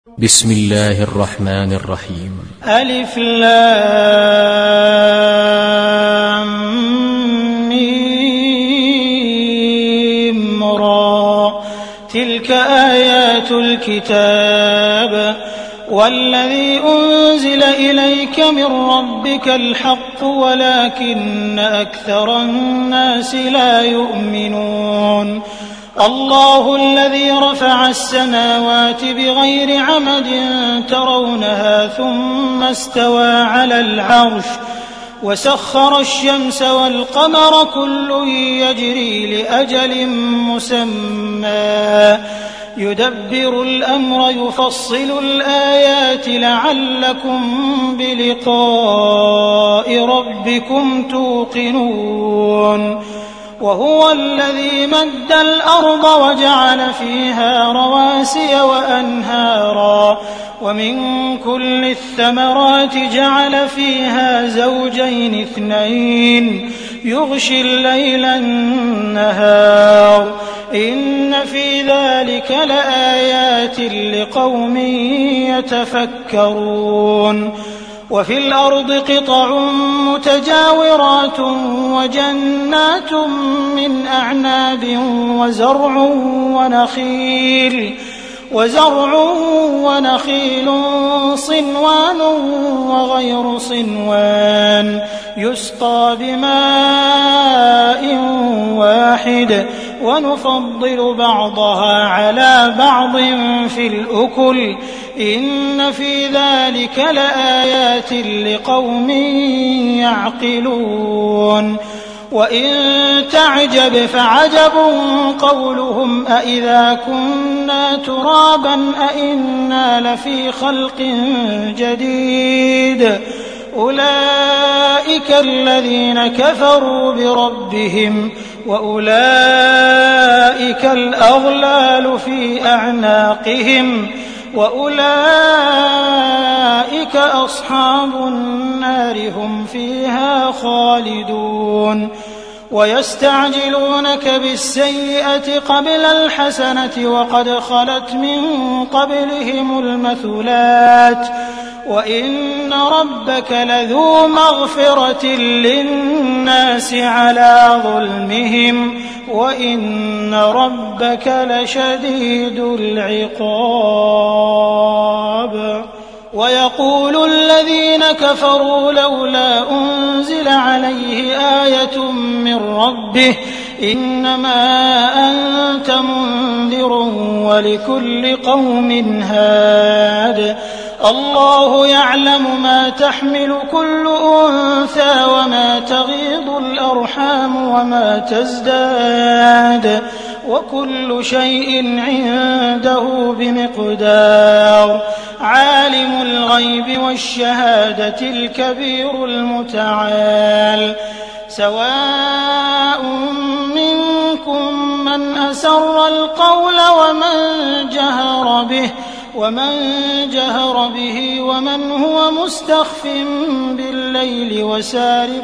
بسم الله الرحمن الرحيم. ألف لام ميم را تلك آيات الكتاب والذي أنزل إليك من ربك الحق ولكن أكثر الناس لا يؤمنون. الله الذي رفع السماوات بغير عمد ترونها ثم استوى على العرش وسخر الشمس والقمر كل يجري لأجل مسمى يدبر الأمر يفصل الآيات لعلكم بلقاء ربكم توقنون. وهو الذي مد الأرض وجعل فيها رواسي وأنهارا ومن كل الثمرات جعل فيها زوجين اثنين يغشي الليل النهار إن في ذلك لآيات لقوم يتفكرون. وفي الأرض قطع متجاورات وجنات من أعناب وزرع ونخيل صنوان وغير صنوان يسقى بماء واحد ونفضل بعضها على بعض في الأكل إن في ذلك لآيات لقوم يعقلون. وإن تعجب فعجب قولهم أإذا كنا ترابا أإنا لفي خلق جديد أولئك الذين كفروا بربهم وأولئك الأغلال في أعناقهم وأولئك أصحاب النار هم فيها خالدون. ويستعجلونك بالسيئة قبل الحسنة وقد خلت من قبلهم المثلات وإن ربك لذو مغفرة للناس على ظلمهم وإن ربك لشديد العقاب. ويقول الذين كفروا لولا أنزل عليه آية من ربه إنما أنت منذر ولكل قوم هاد الله يعلم ما تحمل كل أنثى وما تغيض الأرحام وما تزداد وكل شيء عنده بمقدار. عالم الغيب والشهادة الكبير المتعال سواء منكم من أسر القول ومن جهر به ومن هو مستخف بالليل وسارب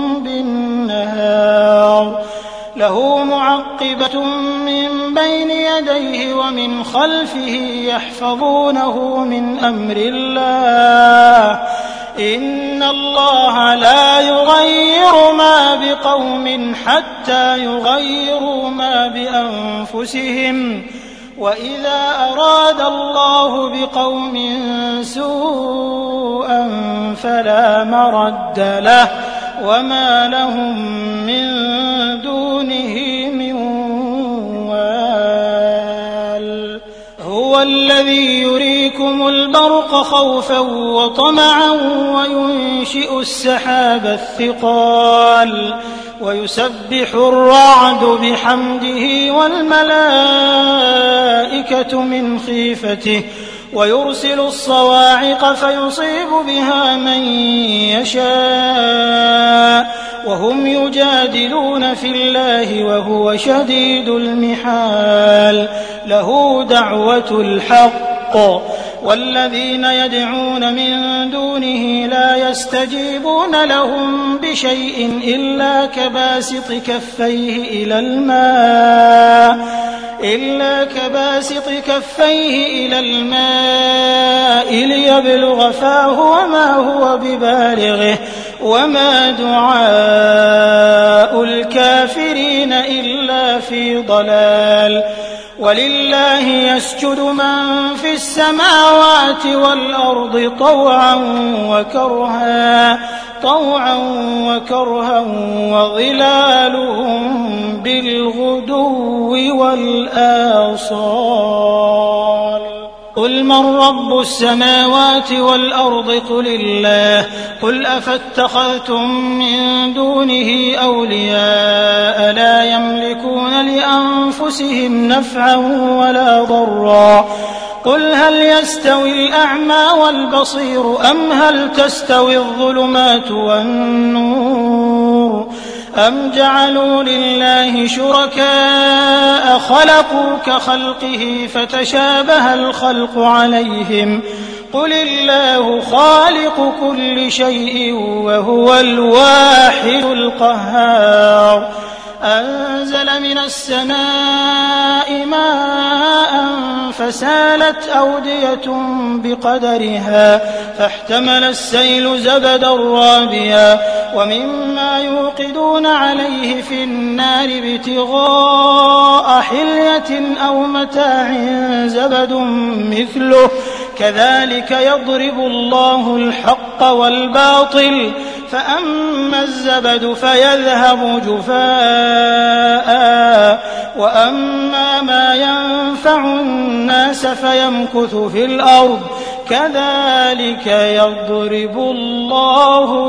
بالنهار له معقبة من بين يديه ومن خلفه يحفظونه من أمر الله إن الله لا يغير ما بقوم حتى يغيروا ما بأنفسهم وإذا أراد الله بقوم سوءا فلا مرد له وما لهم من دونه من وال. هو الذي يريكم البرق خوفا وطمعا وينشئ السحاب الثقال ويسبح الرعد بحمده والملائكة من خيفته ويرسل الصواعق فيصيب بها من يشاء وهم يجادلون في الله وهو شديد المحال له دعوة الحق والذين يدعون من دونه لا يستجيبون لهم بشيء إلا كباسط كفيه إلى الماء ليبلغ فاه وما هو ببالغه وما دعاء الكافرين إلا في ضلال ولله يسجد من في السماوات والأرض طوعا وكرها وظلالهم بالغدو والآصال قل من رب السماوات والأرض قل الله قل أفاتخذتم من دونه أولياء لا يملكون لأنفسهم نفعا ولا ضرا قل هل يستوي الأعمى والبصير أم هل تستوي الظلمات والنور أم جعلوا لله شركاء خلقوا كخلقه فتشابه الخلق عليهم قل الله خالق كل شيء وهو الواحد القهار أنزل من السماء ماء فسالت أودية بقدرها فاحتمل السيل زبدا رابيا ومما يوقدون عليه في النار ابتغاء حلية أو متاع زبد مثله كذلك يضرب الله الحق والباطل فأما الزبد فيذهب جفاء وأما ما ينفع الناس فيمكث في الأرض كذلك يضرب الله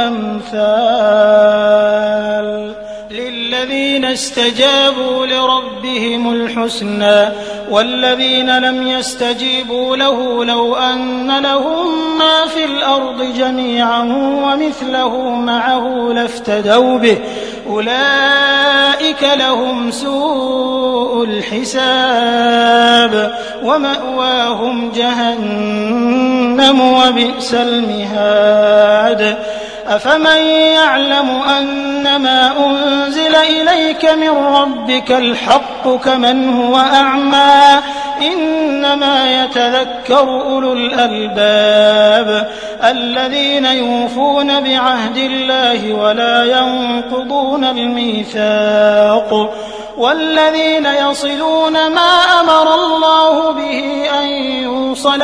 الأمثال للذين استجابوا لربهم الحسنى والذين لم يستجيبوا له لو أن لهم ما في الأرض جميعا ومثله معه لافتدوا به أولئك لهم سوء الحساب ومأواهم جهنم وبئس المهاد أفمن يعلم أنما أنزل إليك من ربك الحق كمن هو أعمى إنما يتذكر أولو الألباب الذين يوفون بعهد الله ولا ينقضون الميثاق والذين يصلون ما أمر الله به أن يوصل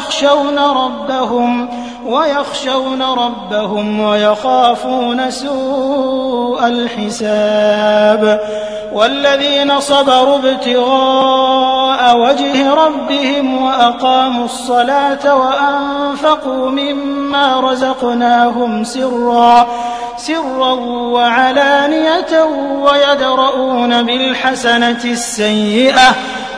ويخشون ربهم ويخافون سوء الحساب والذين صبروا ابتغاء وجه ربهم وأقاموا الصلاة وأنفقوا مما رزقناهم سرا وعلانية ويدرؤون بالحسنة السيئة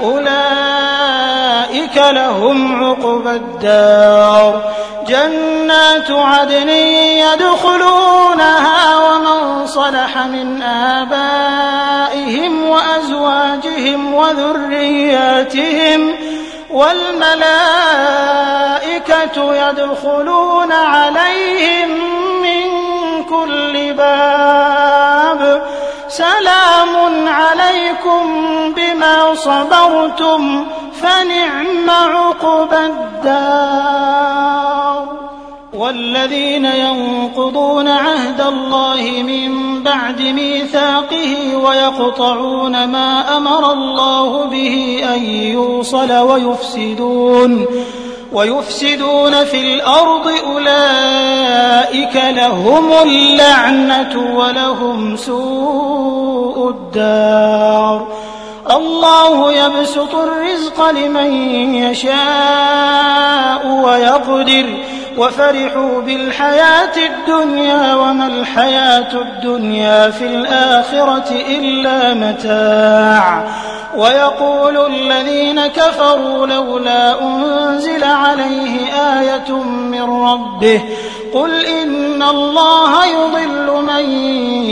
أولئك لهم عقبى الدار جنات عدن يدخلونها ومن صلح من آبائهم وأزواجهم وذرياتهم والملائكة يدخلون عليهم من كل باب سلام عليكم بما صبرتم فنعم عقبى الدار والذين ينقضون عهد الله من بعد ميثاقه ويقطعون ما أمر الله به أن يوصل ويفسدون في الأرض أولئك لهم اللعنة ولهم سوء الدار الله يبسط الرزق لمن يشاء ويقدر وفرحوا بالحياة الدنيا وما الحياة الدنيا في الآخرة إلا متاع ويقول الذين كفروا لولا أنزل عليه آية من ربه قل إن الله يضل من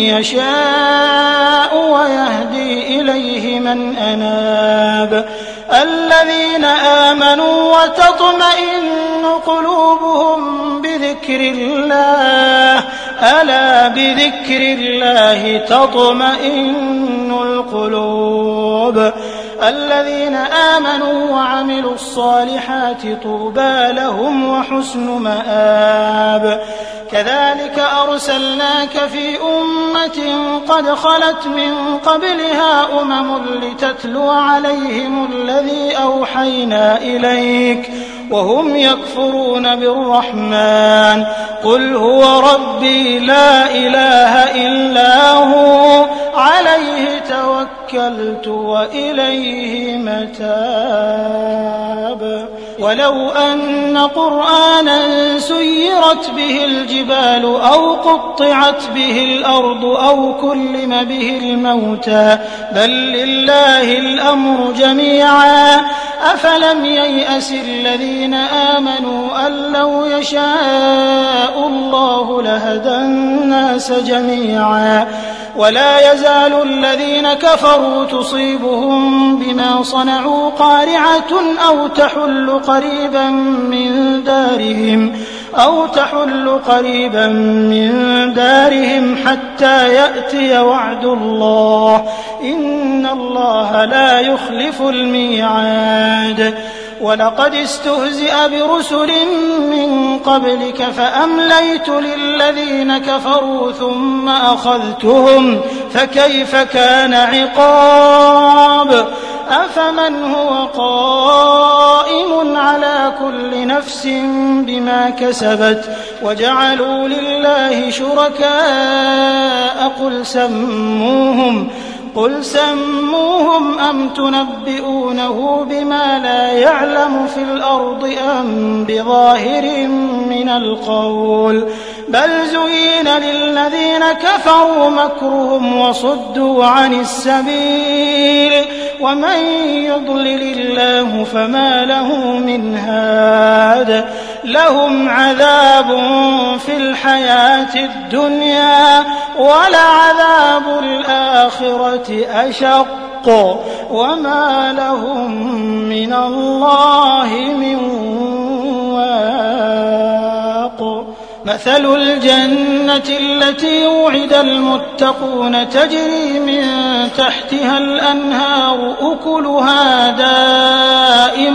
يشاء ويهدي إليه من أناب الذين آمنوا وتطمئن قلوبهم بذكر الله ألا بذكر الله تطمئن القلوب الذين آمنوا وعملوا الصالحات طوبى لهم وحسن مآب كذلك أرسلناك في أمة قد خلت من قبلها لتتلو عليهم الذي أوحينا إليك وهم يكفرون بالرحمن قل هو ربي لا إله إلا هو عليه توكلت وإليه متاب ولو أن قرآنا سيرت به الجبال أو قطعت به الأرض أو كلم به الموتى بل لله الأمر جميعا أفلم ييأس الذين آمنوا أن لو يشاء الله لهدى الناس جميعا ولا يزال الذين كفروا تصيبهم بما صنعوا قارعة أو تحل قريبا من دارهم حتى يأتي وعد الله إن الله لا يخلف الميعاد ولقد استهزئ برسل من قبلك فأمليت للذين كفروا ثم أخذتهم فكيف كان عقاب أفمن هو قائم على كل نفس بما كسبت وجعلوا لله شركاء قل سموهم أم تنبئونه بما لا يعلم في الأرض أم بظاهر من القول بل زين للذين كفروا مكرهم وصدوا عن السبيل ومن يضلل الله فما له من هاد لهم عذاب في الحياة الدنيا ولعذاب الآخرة أشق وما لهم من الله من واق مثل الجنة التي وعد المتقون تجري من تحتها الأنهار أكلها دائم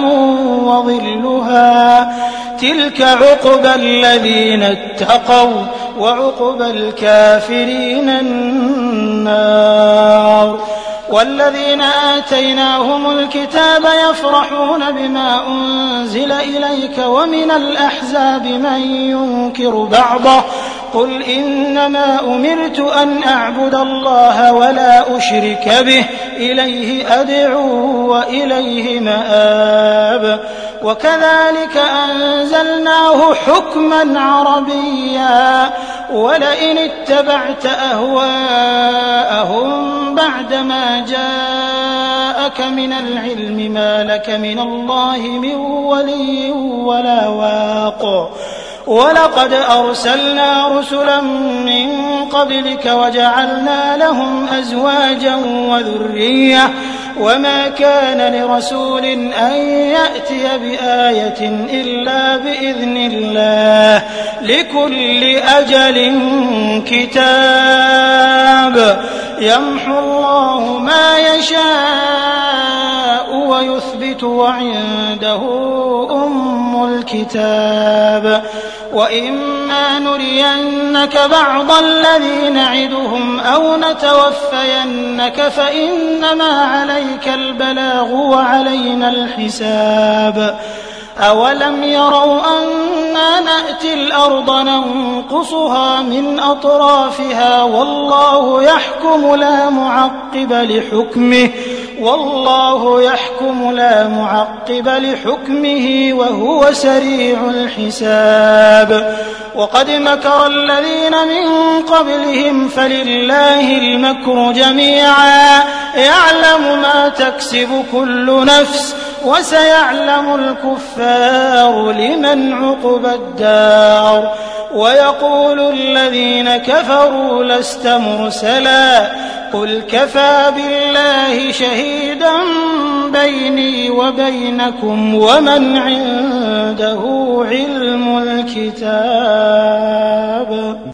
وظلها تلك عقبى الذين اتقوا وعقبى الكافرين النار والذين آتيناهم الكتاب يفرحون بما أنزل إليك ومن الأحزاب من ينكر بعضه قل إنما أمرت أن أعبد الله ولا أشرك به إليه أدعو وإليه مآب وكذلك أنزلناه حكما عربيا ولئن اتبعت أهواءهم بعدما جاءك من العلم ما لك من الله من ولي ولا واق ولقد أرسلنا رسلا من قبلك وجعلنا لهم أزواجا وذرية وما كان لرسول أن يأتي بآية إلا بإذن الله لكل أجل كتاب يمحو الله ما يشاء ويثبت وعنده أم الكتاب وإما نرينك بعض الذي نعدهم أو نتوفينك فإنما عليك البلاغ وعلينا الحساب أولم يروا أنا نأتي الأرض ننقصها من أطرافها والله يحكم لا معقب لحكمه وهو سريع الحساب وقد مكر الذين من قبلهم فلله المكر جميعا يعلم ما تكسب كل نفس وسيعلم الكفار لمن عقبى الدار ويقول الذين كفروا لست مرسلا قل كفى بالله شهيدا بيني وبينكم ومن عنده علم الكتاب.